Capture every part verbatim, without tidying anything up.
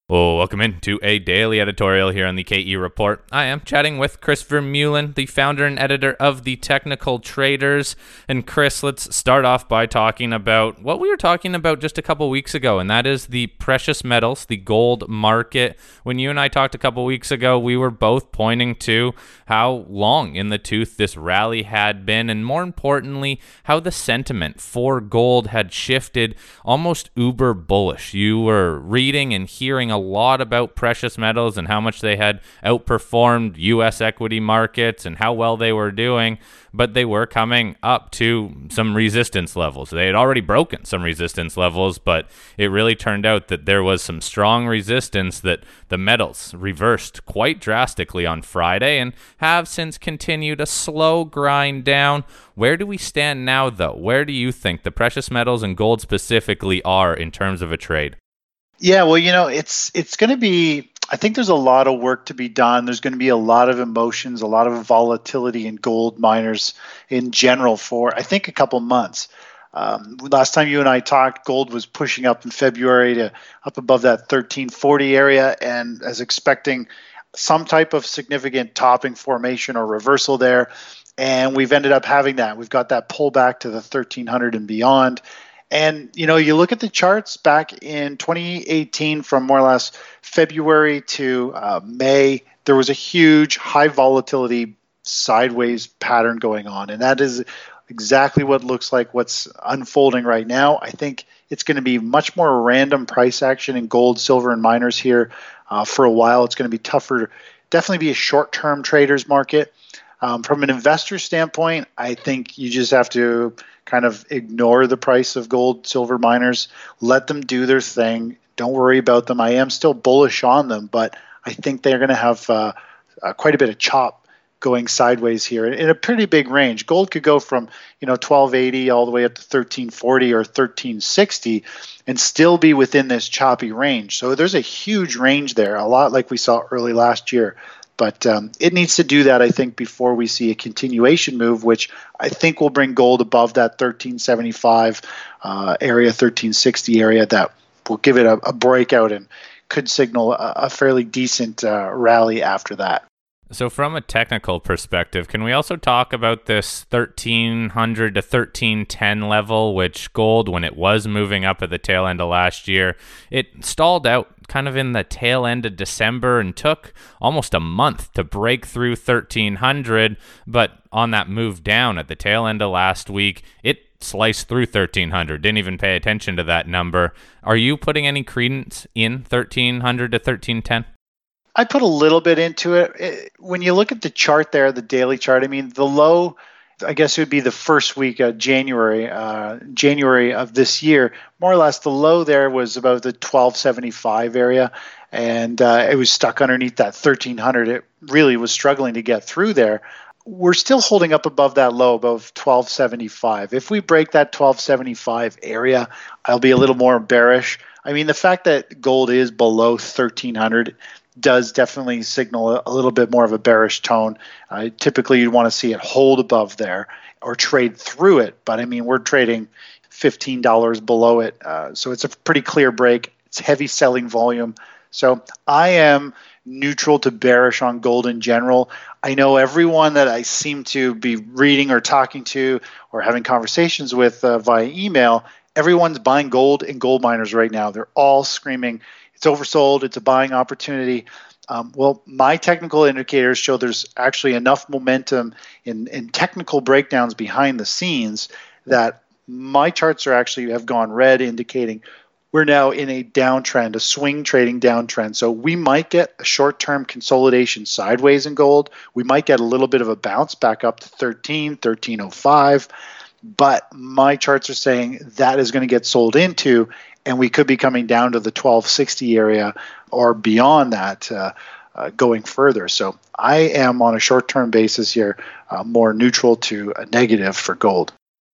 Well, welcome into a daily editorial here on the K E Report. I am chatting with Chris Vermeulen, the founder and editor of The Technical Traders. And Chris, let's start off by talking about what we were talking about just a couple weeks ago, and that is the precious metals, the gold market. When you and I talked a couple weeks ago, we were both pointing to how long in the tooth this rally had been, and more importantly, how the sentiment for gold had shifted almost uber bullish. You were reading and hearing a a lot about precious metals and how much they had outperformed U S equity markets and how well they were doing, but they were coming up to some resistance levels. They had already broken some resistance levels, but it really turned out that there was some strong resistance that the metals reversed quite drastically on Friday and have since continued a slow grind down. Where do we stand now, though? Where do you think the precious metals and gold specifically are in terms of a trade? Yeah, well, you know, it's it's going to be, I think there's a lot of work to be done. There's going to be a lot of emotions, a lot of volatility in gold miners in general for, I think, a couple months. Um, last time you and I talked, gold was pushing up in February to up above that thirteen forty area, and as expecting some type of significant topping formation or reversal there. And we've ended up having that. We've got that pullback to the thirteen hundred and beyond. And, you know, you look at the charts back in twenty eighteen from more or less February to uh, May, there was a huge high volatility sideways pattern going on. And that is exactly what looks like what's unfolding right now. I think it's going to be much more random price action in gold, silver, and miners here uh, for a while. It's going to be tougher, definitely be a short-term traders market. Um, from an investor standpoint, I think you just have to kind of ignore the price of gold, silver miners, let them do their thing. Don't worry about them. I am still bullish on them, but I think they're going to have uh, uh, quite a bit of chop going sideways here in a pretty big range. Gold could go from, you know, twelve eighty all the way up to thirteen forty or thirteen sixty and still be within this choppy range. So there's a huge range there, a lot like we saw early last year. But um, it needs to do that, I think, before we see a continuation move, which I think will bring gold above that thirteen seventy-five uh, area, thirteen sixty area. That will give it a, a breakout and could signal a, a fairly decent uh, rally after that. So from a technical perspective, can we also talk about this thirteen hundred to thirteen ten level, which gold, when it was moving up at the tail end of last year, it stalled out kind of in the tail end of December and took almost a month to break through thirteen hundred, but on that move down at the tail end of last week, it sliced through thirteen hundred, didn't even pay attention to that number. Are you putting any credence in thirteen hundred to thirteen ten? I put a little bit into it. When you look at the chart there, the daily chart, I mean, the low, I guess it would be the first week of January, uh, January of this year, more or less the low there was about the twelve seventy-five area, and uh, it was stuck underneath that thirteen hundred. It really was struggling to get through there. We're still holding up above that low, above twelve seventy-five. If we break that twelve seventy-five area, I'll be a little more bearish. I mean, the fact that gold is below thirteen hundred does definitely signal a, a little bit more of a bearish tone. Uh, typically, you'd want to see it hold above there or trade through it. But, I mean, we're trading fifteen dollars below it. Uh, so it's a pretty clear break. It's heavy selling volume. So I am neutral to bearish on gold in general. I know everyone that I seem to be reading or talking to or having conversations with uh, via email, everyone's buying gold and gold miners right now. They're all screaming, it's oversold, it's a buying opportunity. Um, well, my technical indicators show there's actually enough momentum in, in technical breakdowns behind the scenes that my charts are actually have gone red, indicating we're now in a downtrend, a swing trading downtrend. So we might get a short-term consolidation sideways in gold. We might get a little bit of a bounce back up to thirteen, thirteen oh five. But my charts are saying that is going to get sold into, and we could be coming down to the twelve sixty area or beyond that uh, uh, going further. So I am on a short-term basis here, uh, more neutral to a negative for gold.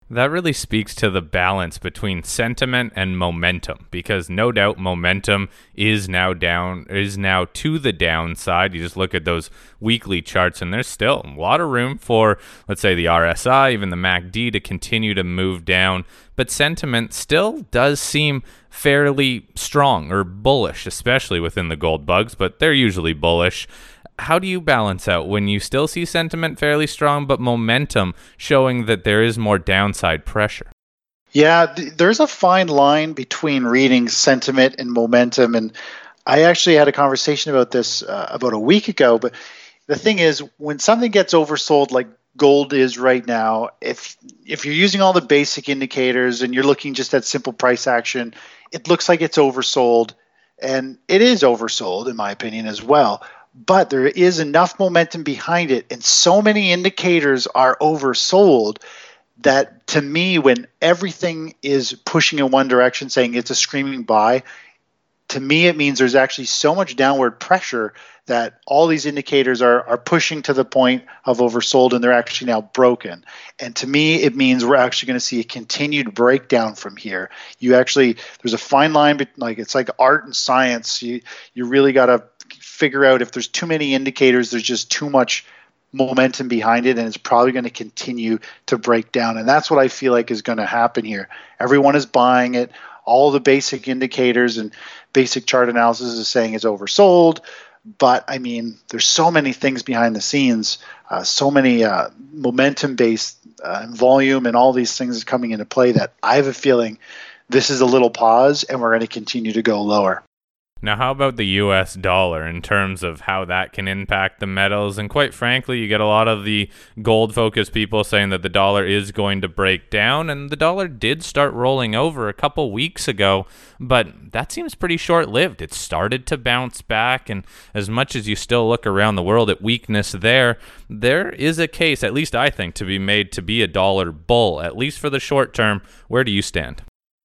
That really speaks to the balance between sentiment and momentum, because no doubt momentum is now down, is now to the downside. You just look at those weekly charts, and there's still a lot of room for, let's say, the R S I, even the M A C D to continue to move down. But sentiment still does seem fairly strong or bullish, especially within the gold bugs, but they're usually bullish. How do you balance out when you still see sentiment fairly strong, but momentum showing that there is more downside pressure? Yeah, th- there's a fine line between reading sentiment and momentum. And I actually had a conversation about this uh, about a week ago. But the thing is, when something gets oversold like gold is right now, if if you're using all the basic indicators and you're looking just at simple price action, it looks like it's oversold. And it is oversold, in my opinion, as well. But there is enough momentum behind it, and so many indicators are oversold that, to me, when everything is pushing in one direction, saying it's a screaming buy, to me it means there's actually so much downward pressure that all these indicators are are pushing to the point of oversold, and they're actually now broken. And to me, it means we're actually going to see a continued breakdown from here. You actually, there's a fine line, but like it's like art and science. You you really got to figure out if there's too many indicators, there's just too much momentum behind it, and it's probably going to continue to break down. And that's what I feel like is going to happen here. Everyone is buying it. All the basic indicators and basic chart analysis is saying it's oversold. But I mean, there's so many things behind the scenes, uh, so many uh, momentum-based uh, volume and all these things coming into play that I have a feeling this is a little pause, and we're going to continue to go lower. Now, how about the U S dollar in terms of how that can impact the metals? And quite frankly, you get a lot of the gold-focused people saying that the dollar is going to break down, and the dollar did start rolling over a couple weeks ago, but that seems pretty short-lived. It started to bounce back, and as much as you still look around the world at weakness there, there is a case, at least I think, to be made to be a dollar bull, at least for the short term. Where do you stand?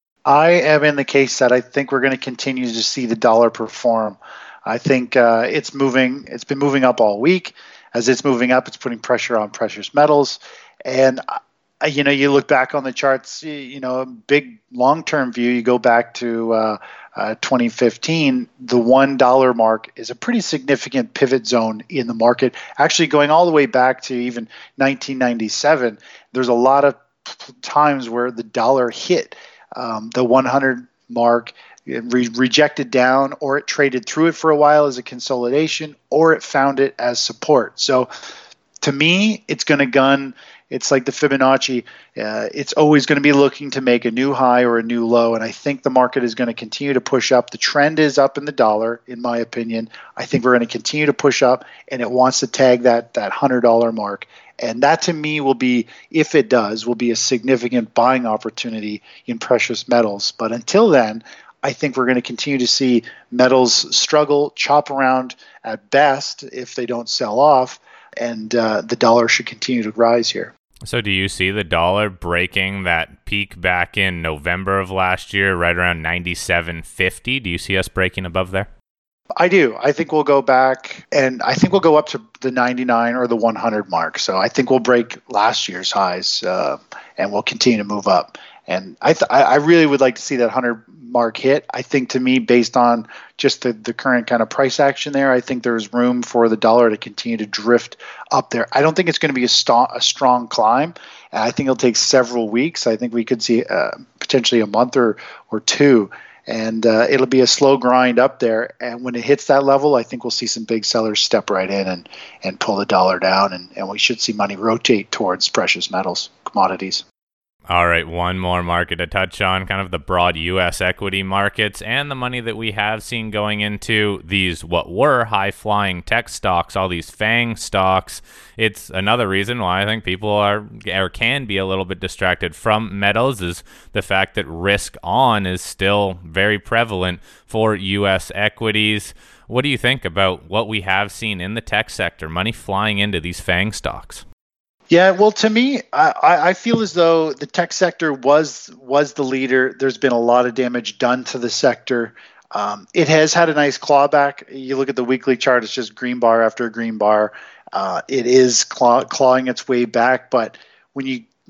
I am in the case that I think we're going to continue to see the dollar perform. I think uh, it's moving. It's been moving up all week. As it's moving up, it's putting pressure on precious metals. And uh, you know, you look back on the charts. You know, a big long-term view. You go back to uh, uh, twenty fifteen. The one dollar mark is a pretty significant pivot zone in the market. Actually, going all the way back to even nineteen ninety-seven. There's a lot of p- times where the dollar hit Um, the one hundred mark, re- rejected down, or it traded through it for a while as a consolidation, or it found it as support. So to me, it's going to gun. It's like the Fibonacci. Uh, it's always going to be looking to make a new high or a new low. And I think the market is going to continue to push up. The trend is up in the dollar, in my opinion. I think we're going to continue to push up, and it wants to tag that, that one hundred dollar mark. And that, to me, will be, if it does, will be a significant buying opportunity in precious metals. But until then, I think we're going to continue to see metals struggle, chop around at best if they don't sell off, and uh, the dollar should continue to rise here. So do you see the dollar breaking that peak back in November of last year, right around ninety-seven fifty? Do you see us breaking above there? I do. I think we'll go back, and I think we'll go up to the ninety-nine or the one hundred mark. So I think we'll break last year's highs, uh, and we'll continue to move up. And I, th- I really would like to see that one hundred mark hit. I think, to me, based on just the, the current kind of price action there, I think there's room for the dollar to continue to drift up there. I don't think it's going to be a, st- a strong climb. And I think it'll take several weeks. I think we could see uh, potentially a month or, or two. And uh, it'll be a slow grind up there. And when it hits that level, I think we'll see some big sellers step right in and, and pull the dollar down. And, and we should see money rotate towards precious metals, commodities. All right, one more market to touch on, kind of the broad U S equity markets and the money that we have seen going into these what were high-flying tech stocks, all these FANG stocks. It's another reason why I think people are or can be a little bit distracted from metals is the fact that risk on is still very prevalent for U S equities. What do you think about what we have seen in the tech sector, money flying into these FANG stocks? Yeah, well, to me, I, I feel as though the tech sector was was the leader. There's been a lot of damage done to the sector. Um, it has had a nice clawback. You look at the weekly chart; it's just green bar after green bar. Uh, it is claw, clawing its way back. But when you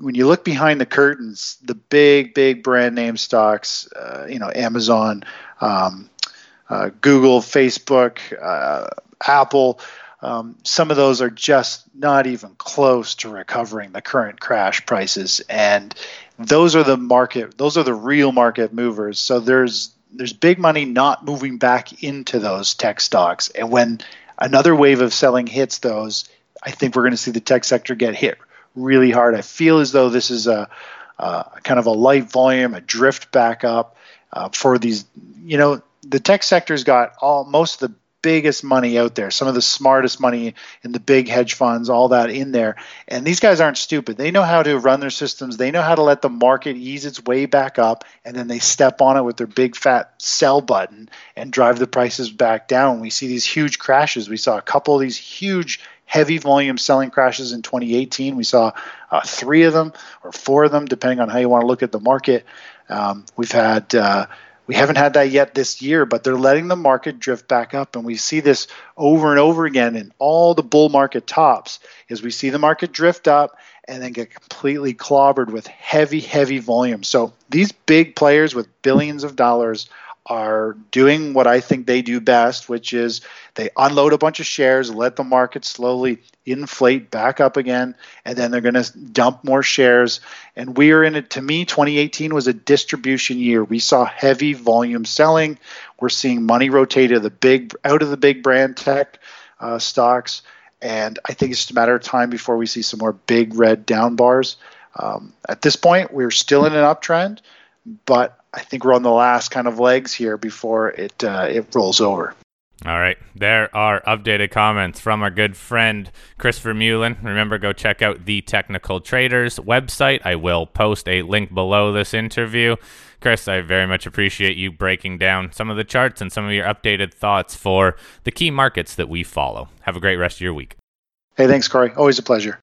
when you look behind the curtains, the big, big brand name stocks, uh, you know, Amazon, um, uh, Google, Facebook, uh, Apple, um, some of those are just not even close to recovering the current crash prices. And those are the market, those are the real market movers. So there's there's big money not moving back into those tech stocks. And when another wave of selling hits those, I think we're going to see the tech sector get hit really hard. I feel as though this is a, a kind of a light volume, a drift back up uh, for these. You know, the tech sector's got all most of the biggest money out there, some of the smartest money in the big hedge funds, all that in there. And these guys aren't stupid. They know how to run their systems. They know how to let the market ease its way back up, and then they step on it with their big fat sell button and drive the prices back down. We see these huge crashes. We saw a couple of these huge heavy volume selling crashes in twenty eighteen. We saw uh, three of them or four of them, depending on how you want to look at the market. Um, we've had uh, We haven't had that yet this year, but they're letting the market drift back up. And we see this over and over again in all the bull market tops is we see the market drift up and then get completely clobbered with heavy, heavy volume. So these big players with billions of dollars are doing what I think they do best, which is they unload a bunch of shares, let the market slowly inflate back up again, and then they're going to dump more shares. And we are in it. To me, twenty eighteen was a distribution year. We saw heavy volume selling. We're seeing money rotate to the big, out of the big brand tech uh, stocks. And I think it's just a matter of time before we see some more big red down bars. Um, at this point, we're still in an uptrend, but I think we're on the last kind of legs here before it uh, it rolls over. All right. There are updated comments from our good friend Chris Vermeulen. Remember, go check out the Technical Traders website. I will post a link below this interview. Chris, I very much appreciate you breaking down some of the charts and some of your updated thoughts for the key markets that we follow. Have a great rest of your week. Hey, thanks, Corey. Always a pleasure.